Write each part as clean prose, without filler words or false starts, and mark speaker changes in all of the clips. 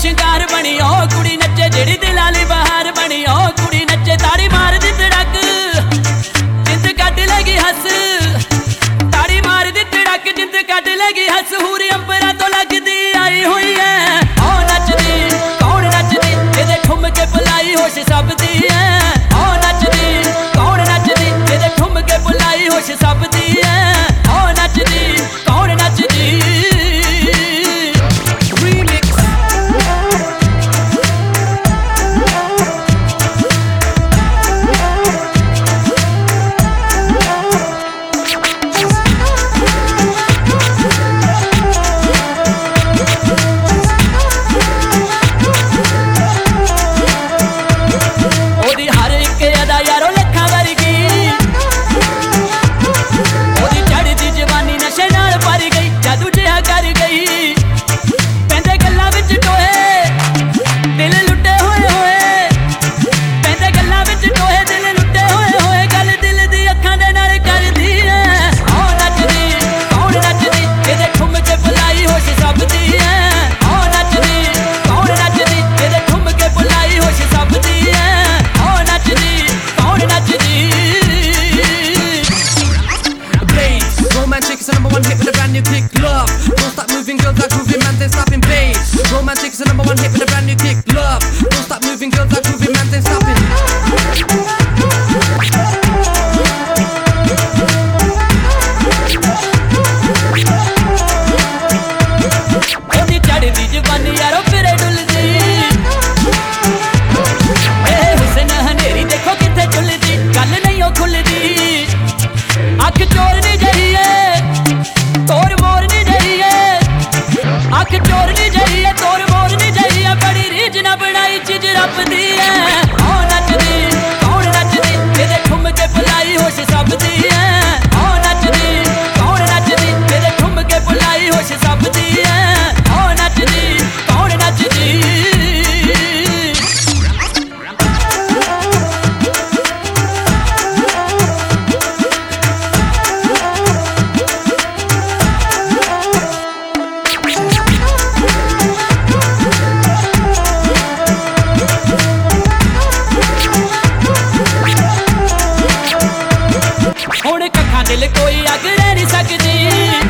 Speaker 1: ਸ਼ਿੰਗਾਰ ਬਣੀ ਉਹ ਕੁੜੀ ਨੱਚੇ ਜਿਹੜੀ ਦਿਲਾਂ ਲਈ ਬਹਾਰ ਬਣੀ ਉਹ ਕੁੜੀ ਨੱਚੇ ਤਾੜੀ ਮਾਰਦੀ ਧੜਕ ਜਿੰਦ ਕੱਢ ਲੈਗੀ ਹੱਸ ਤਾੜੀ ਮਾਰਦੀ ਧੜਕ ਜਿੰਦ ਕੱਢ ਲੈਗੀ ਹੱਸ ਹੂਰੀ ਅੰਬਰਾਂ ਤੋਂ ਲੱਗਦੀ ਆਈ ਹੋਈ ਐ ਉਹ ਨੱਚਦੀ ਕੌਣ ਨੱਚਦੀ ਇਹਦੇ ਠੁਮਕੇ ਬੁਲਾਈ ਹੋਸ਼ ਸਭ ਦੀ ਐ ਉਹ ਨੱਚਦੀ ਕੌਣ ਨੱਚਦੀ ਇਹਦੇ ਠੁਮਕੇ ਬੁਲਾਈ ਹੋਸ਼ ਸਭ ਦੀ ਐ ਉਹ ਨੱਚਦੀ ਕੌਣ ਨੱਚਦੀ
Speaker 2: Romantic's the number one hit with a brand new kick. Love, don't stop moving, girls are grooving, man, they stopping. Bass. Romantic's the number one hit with a brand new kick. Love, don't stop moving, girls are grooving, man, they stopping.
Speaker 1: ਉਹਦੀ ਚੜ੍ਹਦੀ ਜਵਾਨੀ ਯਾਰੋ ਫਿਰੇ ਡੁੱਲਦੀ ਇਹ ਹੁਸਨ ਹਨੇਰੀ ਦੇਖੋ ਕਿੱਥੇ ਝੁੱਲਦੀ ਗੱਲ ਨਹੀਂ ਉਹ ਖੁੱਲਦੀ ਅੱਖ ਚੋਰ ਨਹੀਂ ਜਹੀਏ ਤੋਰ ਮੋਰ ਨਹੀਂ ਜਹੀਏ ਅੱਖ ਚੋਰ ਨਹੀਂ ਜਹੀਏ ਤੋਰ ਮੋਰ ਨਹੀਂ ਜਹੀਏ ਬੜੀ ਰੀਝ ਨਾ ਬਣਾਈ ਚੀਜ਼ ਰੱਬ ਦੀ ਐ ਉਹ ਨੱਚਦੀ ਕੌਣ ਨੱਚਦੀ ਇਹਦੇ ਠੁਮਕੇ ਬੁਲਾਈ ਹੋਸ਼ ਸਭ ਦੀ ਐ ਉਹ ਨੱਚਦੀ ਕੌਣ ਨੱਚਦੀ ਇਹਦੇ ਠੁਮਕੇ ਬੁਲਾਈ ਹੋਸ਼ ਸਭ ਦੀ ਐ ਉਹ ਨੱਚਦੀ ਕੌਣ ਨੱਚਦੀ ਹੁਣ ਕੱਖਾਂ ਦਿਲ ਕੋਈ ਅੱਗ ਰਹਿ ਨਹੀਂ ਸਕਦੀ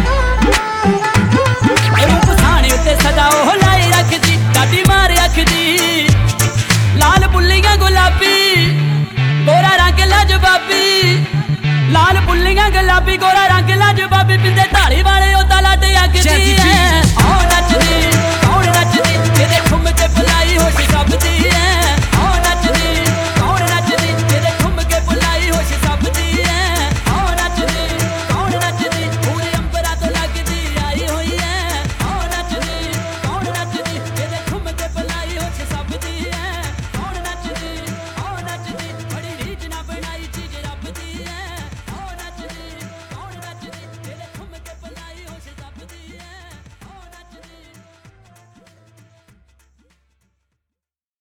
Speaker 1: ਰੂਪ ਸਾਣੇ ਉੱਤੇ ਸਦਾ ਉਹ ਲਾਈ ਰੱਖਦੀ ਡਾਡੀ ਮਾਰ ਅੱਖਦੀ ਲਾਲ ਬੁੱਲੀਆਂ ਗੁਲਾਬੀ ਗੋਰਾ ਰੰਗ ਲਾਜਵਾਬੀ ਲਾਲ ਬੁੱਲੀਆਂ ਗੁਲਾਬੀ ਗੋਰਾ ਰੰਗ ਲਾਜਵਾਬੀ ਪਿੰਦੇ ਢਾਲੀ ਵਾਲੇ ਉਹ ਤਾਂ ਲੱਡ ਅੱਗਦੀ ਐ ਉਹ ਨੱਚਦੀ ਕੌਣ ਨੱਚਦੀ ਇਹਦੇ ਠੁਮਕੇ ਬੁਲਾਈ ਹੋਸ਼ ਸਭ ਦੀ ਐ